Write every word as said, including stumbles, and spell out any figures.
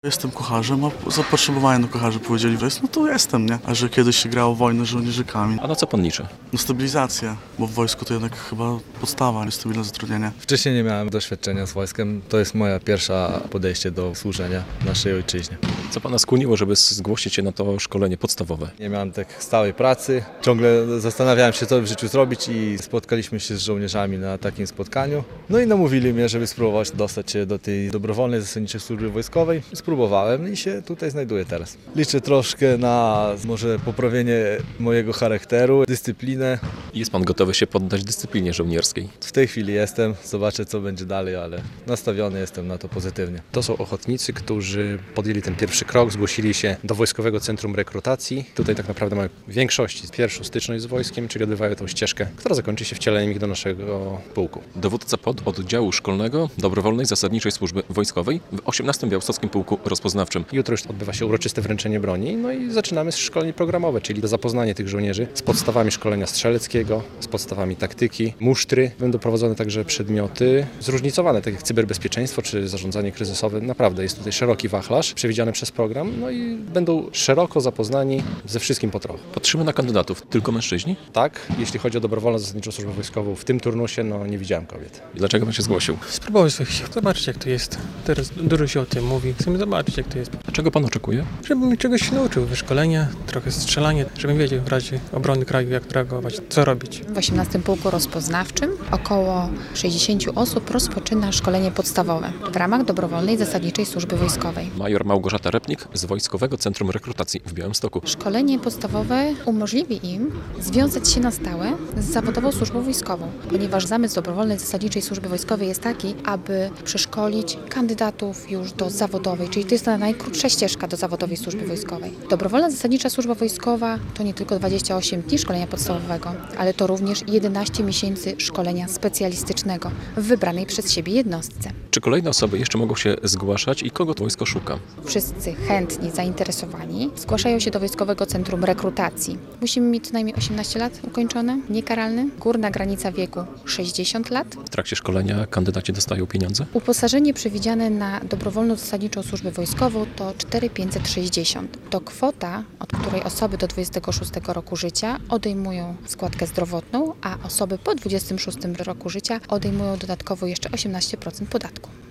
Jestem kucharzem, a zapotrzebowanie na kucharzy powiedzieli, że jest, no to jestem, nie? A że kiedyś się grało wojnę z żołnierzykami. A na co pan liczy? No stabilizacja, bo w wojsku to jednak chyba podstawa, jest stabilne zatrudnienie. Wcześniej nie miałem doświadczenia z wojskiem. To jest moja pierwsza podejście do służenia naszej ojczyźnie. Co pana skłoniło, żeby zgłosić się na to szkolenie podstawowe? Nie miałem tak stałej pracy. Ciągle zastanawiałem się, co w życiu zrobić i spotkaliśmy się z żołnierzami na takim spotkaniu. No i namówili mnie, żeby spróbować dostać się do tej dobrowolnej zasadniczej służby wojskowej. Spróbowałem i się tutaj znajduję teraz. Liczę troszkę na może poprawienie mojego charakteru, dyscyplinę. Jest pan gotowy się poddać dyscyplinie żołnierskiej? W tej chwili jestem, zobaczę co będzie dalej, ale nastawiony jestem na to pozytywnie. To są ochotnicy, którzy podjęli ten pierwszy krok, zgłosili się do Wojskowego Centrum Rekrutacji. Tutaj tak naprawdę mają w większości pierwszą styczność z wojskiem, czyli odbywają tą ścieżkę, która zakończy się wcieleniem ich do naszego pułku. Dowódca pododdziału szkolnego Dobrowolnej Zasadniczej Służby Wojskowej w osiemnastym Białostockim Pułku Rozpoznawczym. Jutro już odbywa się uroczyste wręczenie broni, no i zaczynamy z szkoleń programowe, czyli zapoznanie tych żołnierzy z podstawami szkolenia strzeleckiego, z podstawami taktyki, musztry. Będą prowadzone także przedmioty zróżnicowane, tak jak cyberbezpieczeństwo czy zarządzanie kryzysowe. Naprawdę jest tutaj szeroki wachlarz przewidziany przez program, no i będą szeroko zapoznani ze wszystkim po trochu. Patrzymy na kandydatów. Tylko mężczyźni? Tak, jeśli chodzi o dobrowolną zasadniczą służbę wojskową, w tym turnusie no nie widziałem kobiet. I dlaczego pan się zgłosił? Spróbować swoich sił, zobaczyć jak to jest. Teraz dużo się o tym mówi, chcemy zobaczyć jak to jest. A czego pan oczekuje? Żebym czegoś się nauczył, wyszkolenia, trochę strzelania, żebym wiedział w razie obrony kraju jak reagować, co robić. W osiemnastym Pułku Rozpoznawczym około sześćdziesiąt osób rozpoczyna szkolenie podstawowe w ramach dobrowolnej zasadniczej służby wojskowej. Major Małgorzata Repnik z Wojskowego Centrum Rekrutacji w Białymstoku. Szkolenie podstawowe umożliwi im związać się na stałe z zawodową służbą wojskową, ponieważ zamysł dobrowolnej zasadniczej służby wojskowej jest taki, aby przeszkolić kandydatów już do zawodowej, czyli to jest ta najkrótsza ścieżka do zawodowej służby wojskowej. Dobrowolna zasadnicza służba wojskowa to nie tylko dwadzieścia osiem dni szkolenia podstawowego, ale to również jedenaście miesięcy szkolenia specjalistycznego w wybranej przez siebie jednostce. Czy kolejne osoby jeszcze mogą się zgłaszać i kogo to wojsko szuka? Wszyscy chętni, zainteresowani zgłaszają się do Wojskowego Centrum Rekrutacji. Musimy mieć co najmniej osiemnaście lat ukończone, niekaralny, górna granica wieku sześćdziesiąt lat. W trakcie szkolenia kandydaci dostają pieniądze? Uposażenie przewidziane na dobrowolną zasadniczą służbę wojskową to cztery tysiące pięćset sześćdziesiąt. To kwota, od której osoby do dwudziestego szóstego roku życia odejmują składkę zdrowotną, a osoby po dwudziestym szóstym roku życia odejmują dodatkowo jeszcze osiemnaście procent podatku.